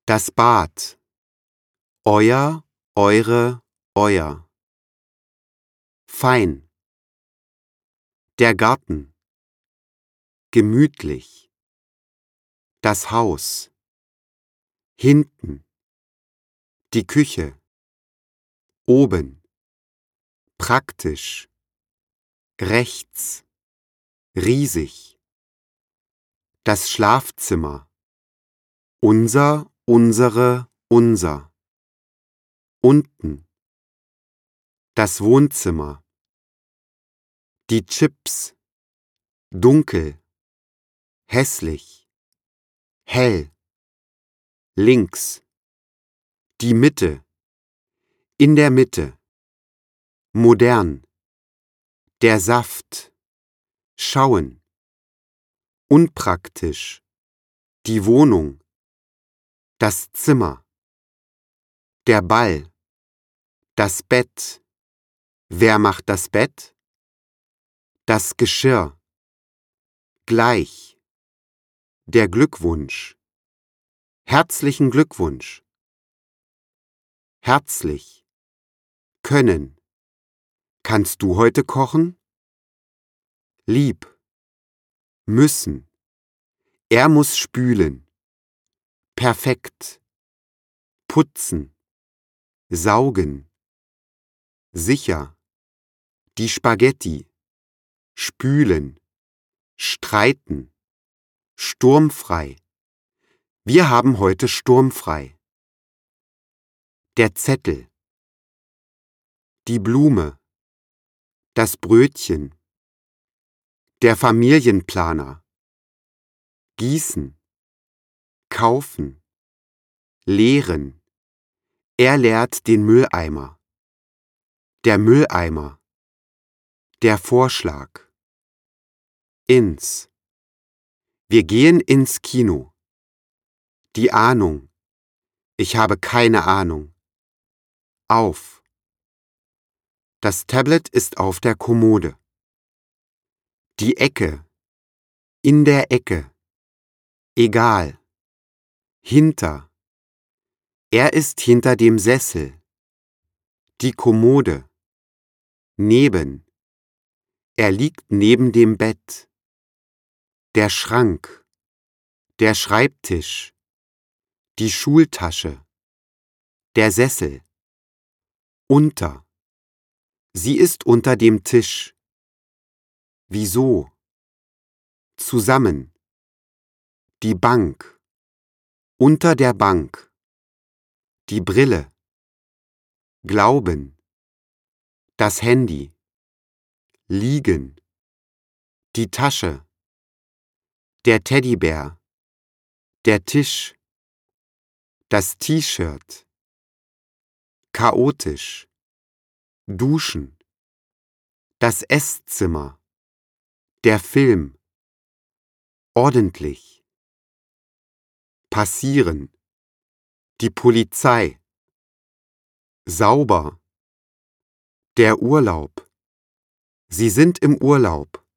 Das Bad. Euer, eure, euer. Fein. Der Garten. Gemütlich. Das Haus. Hinten. Die Küche. Oben. Praktisch. Rechts. Riesig. Das Schlafzimmer. Unser, unsere, unser. Unten. Das Wohnzimmer. Die Chips. Dunkel. Hässlich. Hell. Links. Die Mitte. In der Mitte. Modern. Der Saft. Schauen. Unpraktisch. Die Wohnung. Das Zimmer. Der Ball. Das Bett. Wer macht das Bett? Das Geschirr. Gleich. Der Glückwunsch. Herzlichen Glückwunsch. Herzlich. Können. Kannst du heute kochen? Lieb. Müssen. Er muss spülen. Perfekt. Putzen. Saugen. Sicher. Die Spaghetti. Spülen. Streiten. Sturmfrei. Wir haben heute sturmfrei. Der Zettel. Die Blume. Das Brötchen. Der Familienplaner. Gießen. Kaufen. Leeren. Er leert den Mülleimer. Der Mülleimer. Der Vorschlag. Ins. Wir gehen ins Kino. Die Ahnung. Ich habe keine Ahnung. Auf. Das Tablet ist auf der Kommode. Die Ecke. In der Ecke. Egal. Hinter. Er ist hinter dem Sessel. Die Kommode. Neben. Er liegt neben dem Bett. Der Schrank. Der Schreibtisch. Die Schultasche. Der Sessel. Unter. Sie ist unter dem Tisch. Wieso? Zusammen. Die Bank. Unter der Bank. Die Brille. Glauben. Das Handy. Liegen. Die Tasche. Der Teddybär. Der Tisch. Das T-Shirt. Chaotisch. Duschen. Das Esszimmer. Der Film. Ordentlich. Passieren. Die Polizei. Sauber. Der Urlaub. Sie sind im Urlaub.